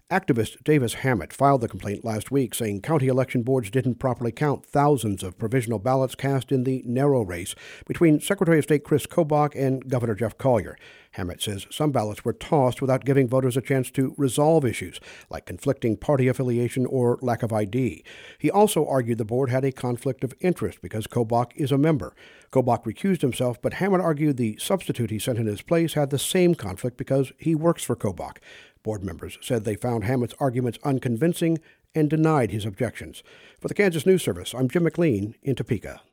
Activist Davis Hammett filed the complaint last week, saying county election boards didn't properly count thousands of provisional ballots cast in the narrow race between Secretary of State Chris Kobach and Governor Jeff Collier. Hammett says some ballots were tossed without giving voters a chance to resolve issues like conflicting party affiliation or lack of ID. He also argued the board had a conflict of interest because Kobach is a member. Kobach recused himself, but Hammett argued the substitute he sent in his place had the same conflict because he works for Kobach. Board members said they found Hammett's arguments unconvincing and denied his objections. For the Kansas News Service, I'm Jim McLean in Topeka.